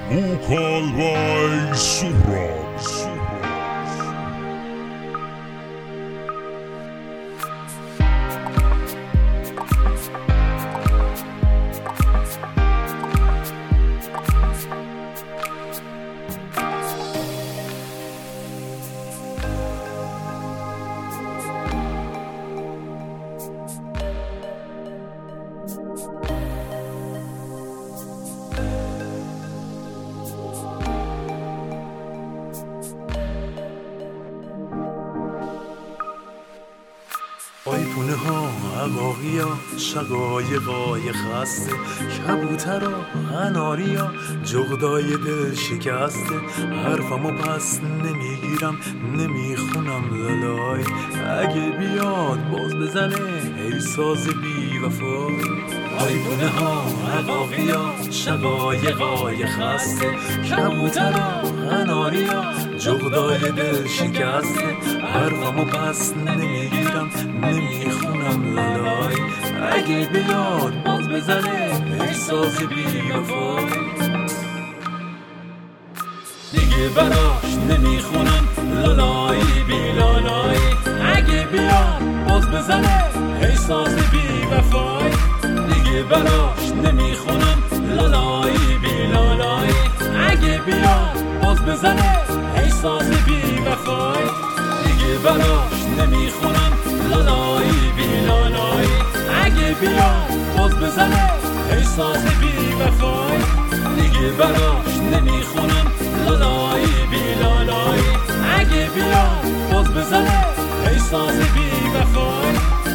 Bukalbay Suhrab. آیپونه ها عقاقی ها شقایقای خسته کبوتر ها قناری ها جغدای دل شکسته حرفمو پس نمیگیرم نمیخونم لالای اگه بیاد باز بزنه ای ساز بی وفای آیپونه ها عقاقی ها شقایقای خسته کبوتر ها قناری ها جغدای دل شکسته حرفمو پس نمیگیرم نمیخونم لالای اگه بیاد باز بزنه احساس بی وفای دیگه براش نمیخونم لالای بی لالای اگه بیاد باز بزنه احساس بی وفای دیگه براش نمیخونم لالای بی لالای اگه بیاد باز بزنه احساس بی وفای دیگه براش نمیخونم لالای بی لالای اگه بیاد باز بزنه احساس بی وفای دیگه براش نمیخونم لالای بی لالای اگه بیاد باز بزنه احساس بی وفای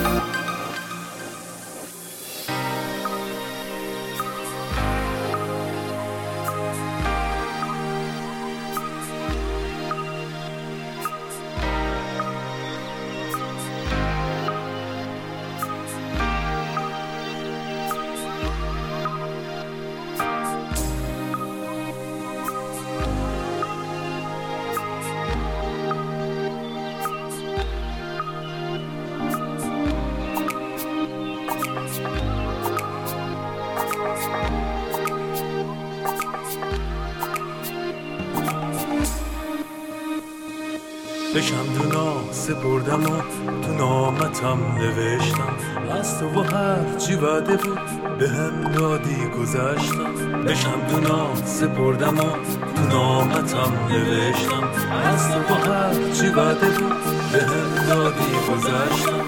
به شمدونا سپردم و تو نامتم نوشتم از تو و هر چی وعده بود به هم دادی گذشتم به شمدونا سپردم و تو نامتم نوشتم از تو و هر چی وعده بود به هم دادی گذشتم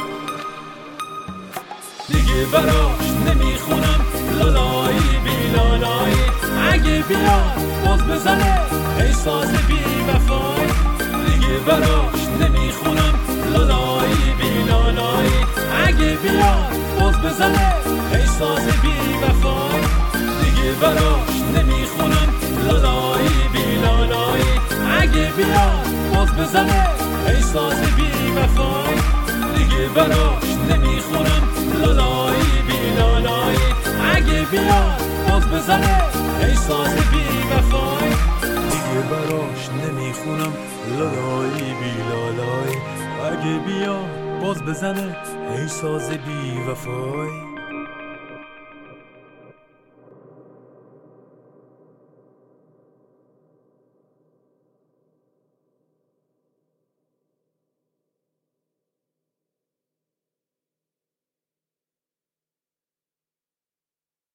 دیگه براش نمیخونم لالای بی لالای اگه بیاد باز بزنه احساس بی وفای دیگه براش نمیخونم لالای بی لالای اگه بیاد باز بزنه احساس بی وفای دیگه براش نمیخونم لالای بی لالای اگه بیاد باز بزنه احساس بی وفای دیگه براش نمیخونم لالای بی لالای اگه بیاد باز بزنه احساس بی وفای دیگه براش نمیخونم لالای بی لالای اگه بیاد باز بزنه احساس بی وفای